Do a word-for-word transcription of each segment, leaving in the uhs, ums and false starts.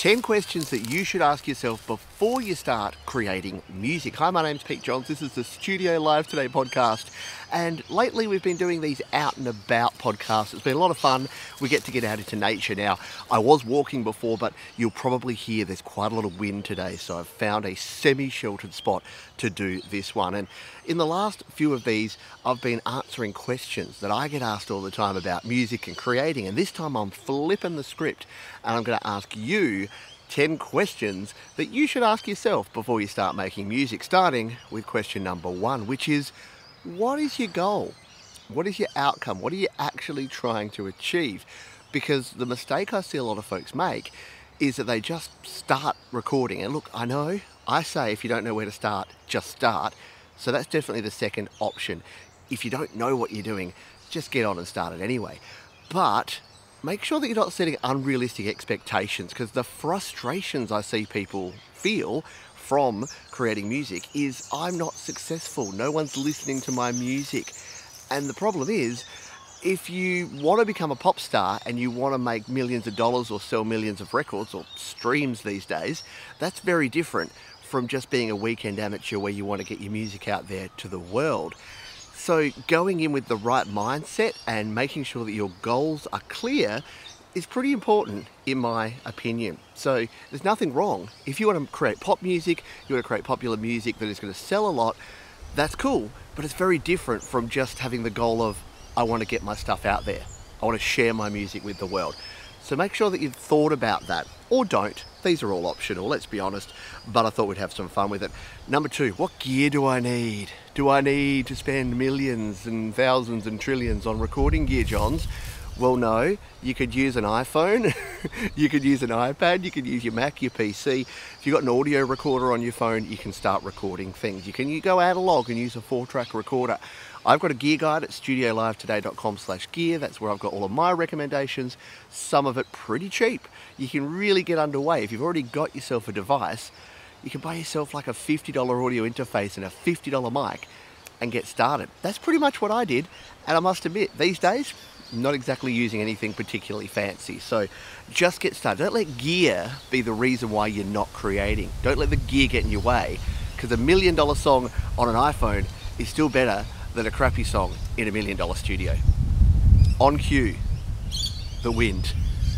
ten questions that you should ask yourself before you start creating music. Hi, my name's Pete Johns. This is the Studio Live Today podcast. And lately we've been doing these out and about podcasts. It's been a lot of fun. We get to get out into nature now. I was walking before, but you'll probably hear there's quite a lot of wind today. So I've found a semi-sheltered spot to do this one. And in the last few of these, I've been answering questions that I get asked all the time about music and creating. And this time I'm flipping the script and I'm going to ask you ten questions that you should ask yourself before you start making music, starting with question number one, which is, what is your goal? What is your outcome? What are you actually trying to achieve? Because the mistake I see a lot of folks make is that they just start recording. And look, I know I say if you don't know where to start, just start. So that's definitely the second option. If you don't know what you're doing, just get on and start it anyway. But make sure that you're not setting unrealistic expectations, because the frustrations I see people feel from creating music is, I'm not successful, no one's listening to my music. And the problem is, if you want to become a pop star and you want to make millions of dollars or sell millions of records or streams these days, that's very different from just being a weekend amateur where you want to get your music out there to the world. So going in with the right mindset and making sure that your goals are clear is pretty important, in my opinion. So there's nothing wrong. If you want to create pop music, you want to create popular music that is going to sell a lot, that's cool. But it's very different from just having the goal of, I want to get my stuff out there. I want to share my music with the world. So make sure that you've thought about that, or don't. These are all optional, let's be honest, but I thought we'd have some fun with it. Number two, what gear do I need? Do I need to spend millions and thousands and trillions on recording gear, Johns? Well, no. You could use an iPhone, you could use an iPad, you could use your Mac, your P C. If you've got an audio recorder on your phone, you can start recording things. You can you go analog and use a four-track recorder. I've got a gear guide at studio live today dot com slash gear. That's where I've got all of my recommendations, some of it pretty cheap. You can really get underway. If you've already got yourself a device, you can buy yourself like a fifty dollar audio interface and a fifty dollar mic and get started. That's pretty much what I did. And I must admit, these days, not exactly using anything particularly fancy. So just get started. Don't let gear be the reason why you're not creating. Don't let the gear get in your way, because a million dollar song on an iPhone is still better than a crappy song in a million dollar studio. On cue, the wind.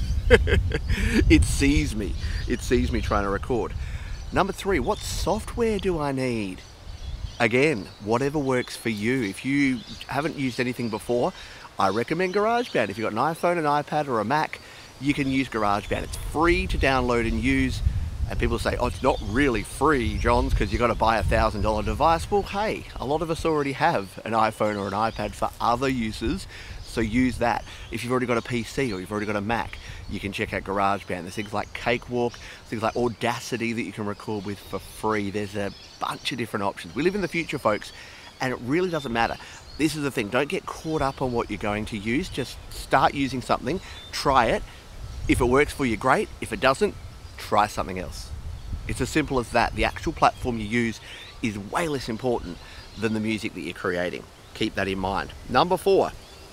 It sees me. It sees me trying to record. Number three, what software do I need? Again, whatever works for you. If you haven't used anything before, I recommend GarageBand. If you've got an iPhone, an iPad, or a Mac, you can use GarageBand. It's free to download and use. And people say, oh, it's not really free, Johns, because you've got to buy a one thousand dollar device. Well, hey, a lot of us already have an iPhone or an iPad for other uses, so use that. If you've already got a P C or you've already got a Mac, you can check out GarageBand. There's things like Cakewalk, things like Audacity that you can record with for free. There's a bunch of different options. We live in the future, folks, and it really doesn't matter. This is the thing, don't get caught up on what you're going to use. Just start using something, try it. If it works for you, great. If it doesn't, try something else. It's as simple as that. The actual platform you use is way less important than the music that you're creating. Keep that in mind. Number four,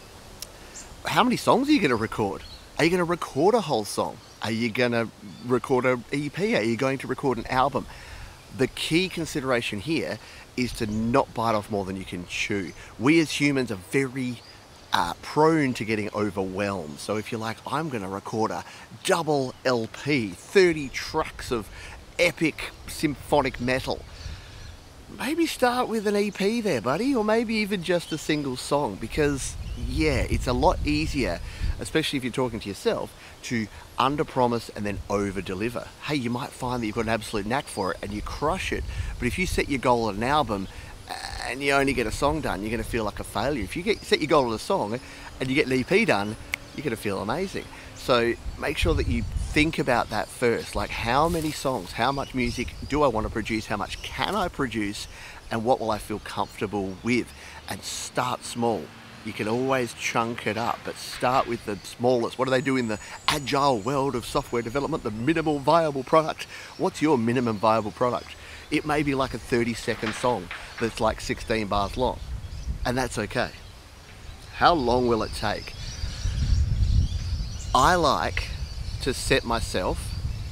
how many songs are you going to record? Are you going to record a whole song? Are you going to record an E P? Are you going to record an album? The key consideration here is to not bite off more than you can chew. We as humans are very Uh, prone to getting overwhelmed. So if you're like, I'm going to record a double L P, thirty tracks of epic symphonic metal, maybe start with an E P there, buddy, or maybe even just a single song, because yeah, it's a lot easier, especially if you're talking to yourself, to under-promise and then over-deliver. Hey, you might find that you've got an absolute knack for it and you crush it, but if you set your goal at an album and you only get a song done, you're going to feel like a failure. If you get set your goal on a song and you get an E P done, you're going to feel amazing. So make sure that you think about that first. Like, how many songs, how much music do I want to produce? How much can I produce? And what will I feel comfortable with? And start small. You can always chunk it up, but start with the smallest. What do they do in the agile world of software development? The minimal viable product. What's your minimum viable product? It may be like a thirty second song that's like sixteen bars long, and that's okay. How long will it take? I like to set myself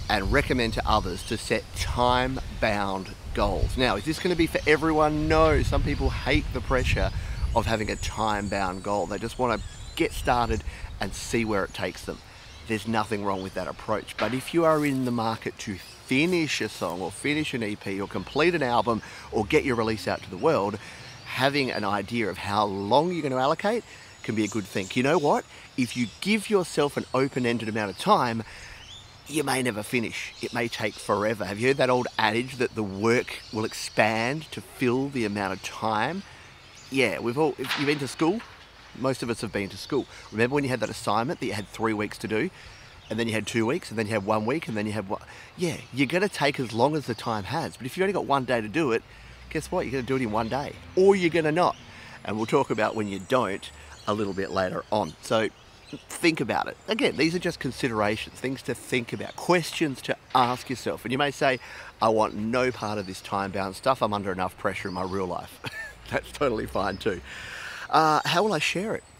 and recommend to others to set time-bound goals. Now, is this going to be for everyone? No. Some people hate the pressure of having a time-bound goal. They just want to get started and see where it takes them. There's nothing wrong with that approach. But if you are in the market to finish a song or finish an E P or complete an album or get your release out to the world, having an idea of how long you're going to allocate can be a good thing. You know what? If you give yourself an open-ended amount of time, you may never finish. It may take forever. Have you heard that old adage that the work will expand to fill the amount of time? Yeah, we've all, if you've been to school, most of us have been to school. Remember when you had that assignment that you had three weeks to do, and then you had two weeks, and then you had one week, and then you had one? Yeah, you're gonna take as long as the time has, but if you've only got one day to do it, guess what? You're gonna do it in one day, or you're gonna not. And we'll talk about when you don't a little bit later on. So think about it. Again, these are just considerations, things to think about, questions to ask yourself. And you may say, I want no part of this time-bound stuff. I'm under enough pressure in my real life. That's totally fine too. Uh, how will I share it?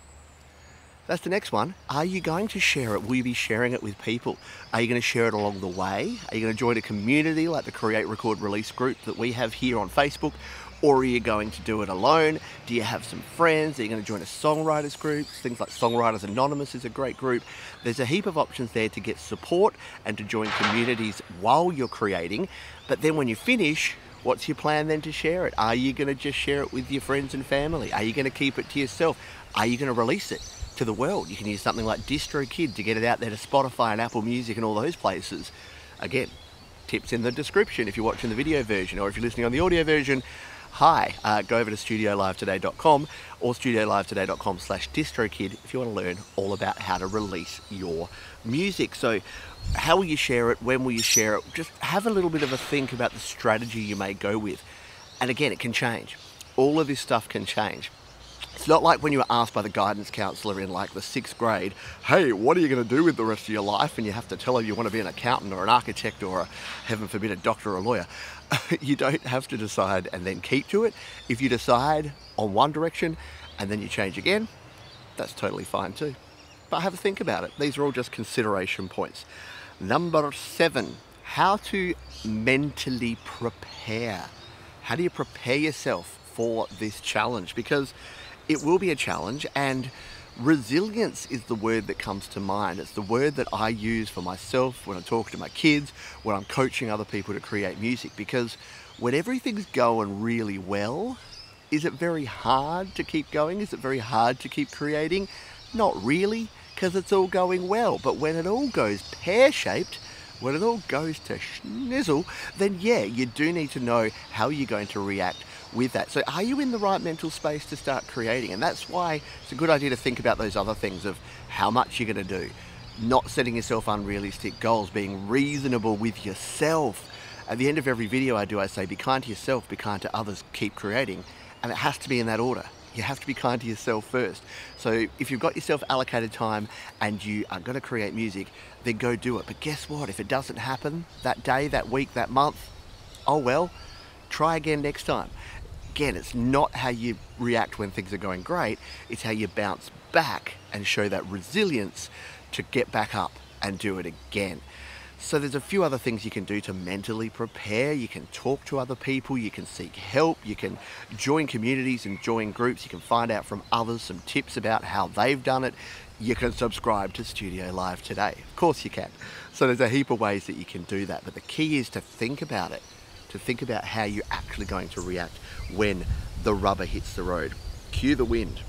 That's the next one. Are you going to share it? Will you be sharing it with people? Are you going to share it along the way? Are you going to join a community like the Create, Record, Release group that we have here on Facebook? Or are you going to do it alone? Do you have some friends? Are you going to join a songwriters group? Things like Songwriters Anonymous is a great group. There's a heap of options there to get support and to join communities while you're creating. But then when you finish, what's your plan then to share it? Are you going to just share it with your friends and family? Are you going to keep it to yourself? Are you going to release it to the world? You can use something like DistroKid to get it out there to Spotify and Apple Music and all those places. Again, tips in the description if you're watching the video version, or if you're listening on the audio version. Hi, uh, go over to studio live today dot com or studio live today dot com slash distrokid if you want to learn all about how to release your music. So how will you share it? When will you share it? Just have a little bit of a think about the strategy you may go with. And again, it can change. All of this stuff can change. It's not like when you were asked by the guidance counsellor in like the sixth grade, hey, what are you going to do with the rest of your life? And you have to tell her you want to be an accountant or an architect or, a, heaven forbid, a doctor or a lawyer. You don't have to decide and then keep to it. If you decide on one direction and then you change again, that's totally fine too. But have a think about it. These are all just consideration points. Number seven, how to mentally prepare. How do you prepare yourself for this challenge? Because it will be a challenge, and resilience is the word that comes to mind. It's the word that I use for myself when I'm talking to my kids, when I'm coaching other people to create music, because when everything's going really well, is it very hard to keep going? Is it very hard to keep creating? Not really, because it's all going well. But when it all goes pear-shaped, when it all goes to schnizzle, then yeah, you do need to know how you're going to react with that. So are you in the right mental space to start creating? And that's why it's a good idea to think about those other things of how much you're going to do, not setting yourself unrealistic goals, being reasonable with yourself. At the end of every video I do, I say, be kind to yourself, be kind to others, keep creating. And it has to be in that order. You have to be kind to yourself first. So if you've got yourself allocated time and you are going to create music, then go do it. But guess what? If it doesn't happen that day, that week, that month, oh well, try again next time. Again, it's not how you react when things are going great, it's how you bounce back and show that resilience to get back up and do it again. So there's a few other things you can do to mentally prepare. You can talk to other people, you can seek help, you can join communities and join groups, you can find out from others some tips about how they've done it. You can subscribe to Studio Live Today. Of course you can. So there's a heap of ways that you can do that, but the key is to think about it, to think about how you're actually going to react when the rubber hits the road. Cue the wind.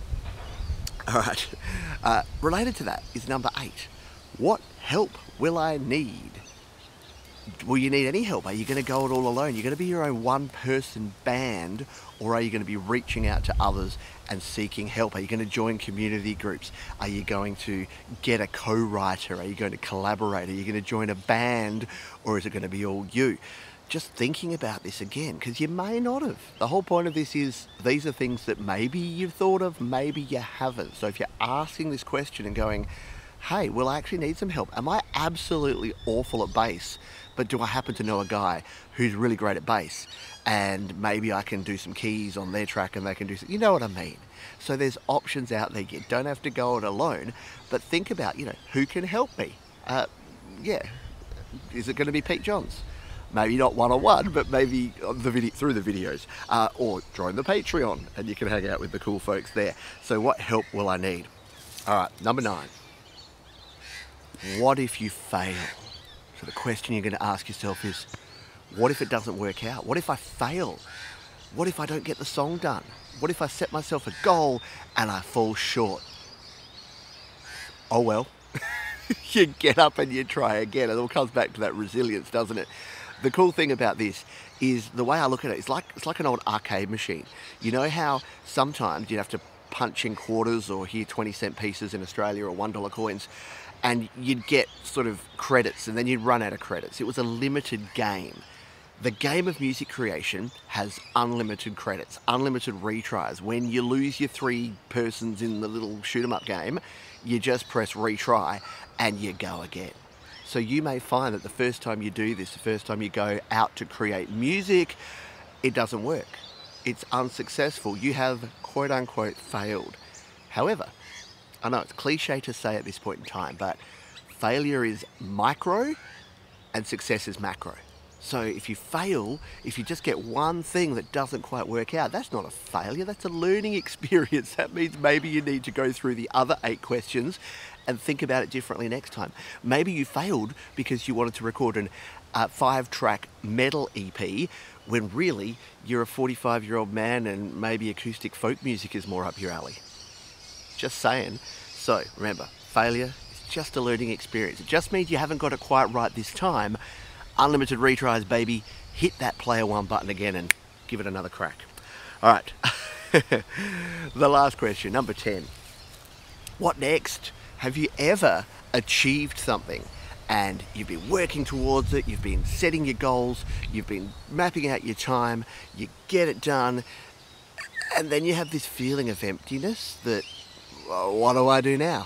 All right, uh, related to that is number eight. What help will I need? Will you need any help? Are you going to go it all alone? You're going to be your own one-person band, or are you going to be reaching out to others and seeking help? Are you going to join community groups? Are you going to get a co-writer? Are you going to collaborate? Are you going to join a band, or is it going to be all you? Just thinking about this again, because you may not have. The whole point of this is these are things that maybe you've thought of, maybe you haven't. So if you're asking this question and going, hey, will I actually need some help? Am I absolutely awful at bass, but do I happen to know a guy who's really great at bass? And maybe I can do some keys on their track and they can do some, you know what I mean? So there's options out there. You don't have to go it alone, but think about, you know, who can help me? Uh, yeah. Is it going to be Pete Johns? Maybe not one-on-one, but maybe on the video, through the videos. Uh, or join the Patreon and you can hang out with the cool folks there. So what help will I need? All right, number nine. What if you fail? So the question you're going to ask yourself is, what if it doesn't work out? What if I fail? What if I don't get the song done? What if I set myself a goal and I fall short? Oh well, you get up and you try again. It all comes back to that resilience, doesn't it? The cool thing about this is the way I look at it, it's like, it's like an old arcade machine. You know how sometimes you'd have to punch in quarters or hear twenty cent pieces in Australia or one dollar coins, and you'd get sort of credits and then you'd run out of credits. It was a limited game. The game of music creation has unlimited credits, unlimited retries. When you lose your three persons in the little shoot 'em up game, you just press retry and you go again. So you may find that the first time you do this, the first time you go out to create music, it doesn't work. It's unsuccessful. You have quote unquote failed. However, I know it's cliche to say at this point in time, but failure is micro and success is macro. So if you fail, if you just get one thing that doesn't quite work out, that's not a failure, that's a learning experience. That means maybe you need to go through the other eight questions and think about it differently next time. Maybe you failed because you wanted to record an uh, five-track metal E P when really you're a forty-five-year-old man and maybe acoustic folk music is more up your alley. Just saying. So remember, failure is just a learning experience. It just means you haven't got it quite right this time. Unlimited retries, baby. Hit that player one button again and give it another crack. All right. The last question, number ten. What next? Have you ever achieved something and you've been working towards it, you've been setting your goals, you've been mapping out your time, you get it done, and then you have this feeling of emptiness that, well, what do I do now?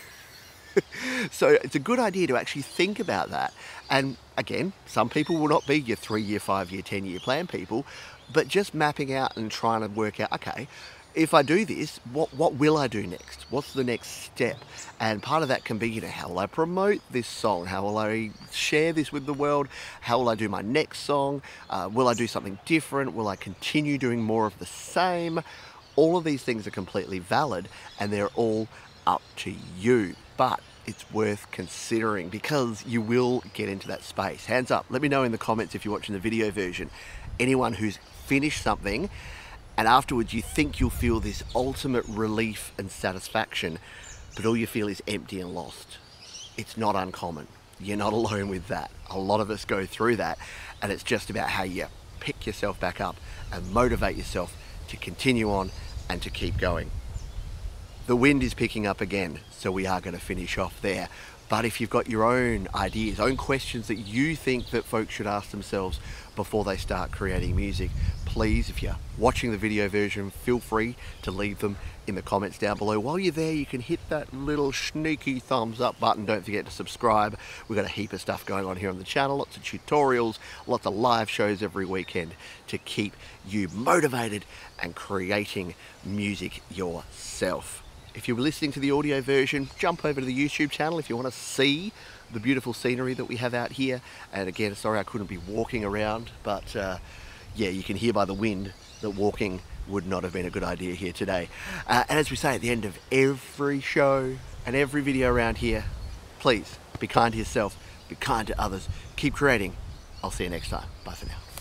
So it's a good idea to actually think about that. And again, some people will not be your three-year, five-year, ten-year plan people, but just mapping out and trying to work out, okay, if I do this, what, what will I do next? What's the next step? And part of that can be, you know, how will I promote this song? How will I share this with the world? How will I do my next song? Uh, will I do something different? Will I continue doing more of the same? All of these things are completely valid and they're all up to you. But it's worth considering because you will get into that space. Hands up, let me know in the comments if you're watching the video version. Anyone who's finished something and afterwards you think you'll feel this ultimate relief and satisfaction, but all you feel is empty and lost. It's not uncommon. You're not alone with that. A lot of us go through that, and it's just about how you pick yourself back up and motivate yourself to continue on and to keep going. The wind is picking up again, so we are going to finish off there. But if you've got your own ideas, own questions that you think that folks should ask themselves before they start creating music, please, if you're watching the video version, feel free to leave them in the comments down below. While you're there, you can hit that little sneaky thumbs up button. Don't forget to subscribe. We've got a heap of stuff going on here on the channel, lots of tutorials, lots of live shows every weekend to keep you motivated and creating music yourself. If you're listening to the audio version, jump over to the YouTube channel if you want to see the beautiful scenery that we have out here. And again, sorry I couldn't be walking around, but uh, yeah, you can hear by the wind that walking would not have been a good idea here today. Uh, and as we say at the end of every show and every video around here, please be kind to yourself, be kind to others, keep creating. I'll see you next time. Bye for now.